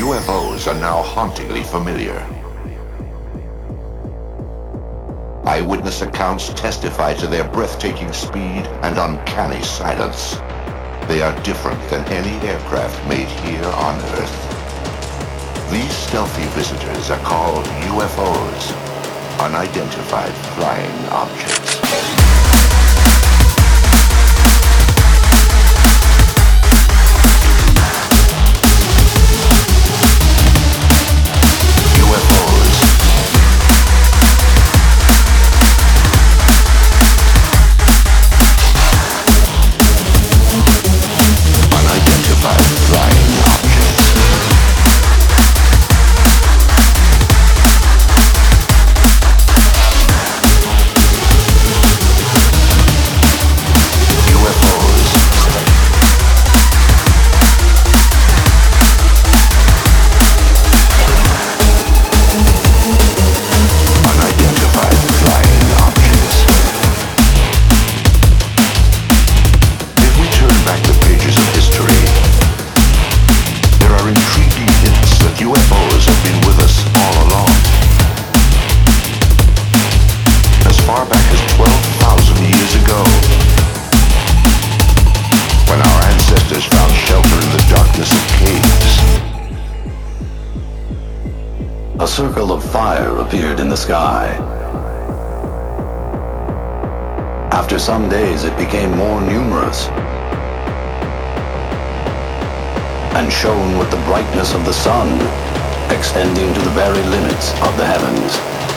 UFOs are now hauntingly familiar. Eyewitness accounts testify to their breathtaking speed and uncanny silence. They are different than any aircraft made here on Earth. These stealthy visitors are called UFOs, unidentified flying objects. A circle of fire appeared in the sky. After some days, it became more numerous and shone with the brightness of the sun, extending to the very limits of the heavens.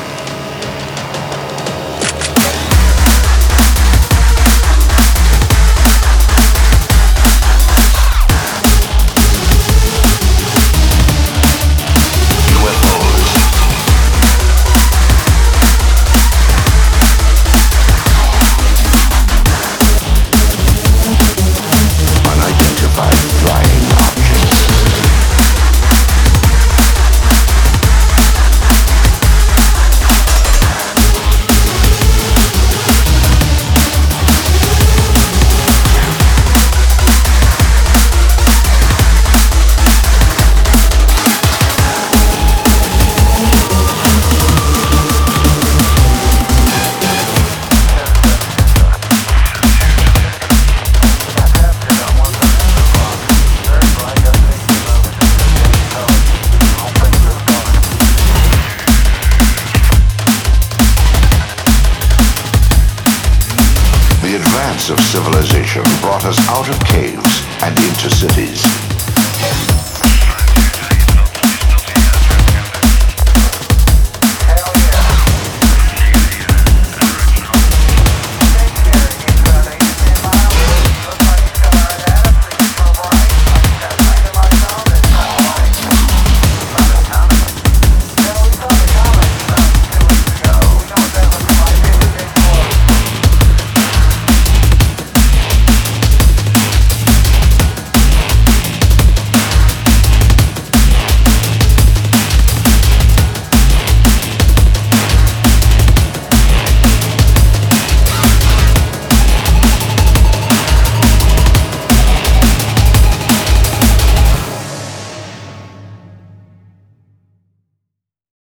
The advance of civilization brought us out of caves and into cities.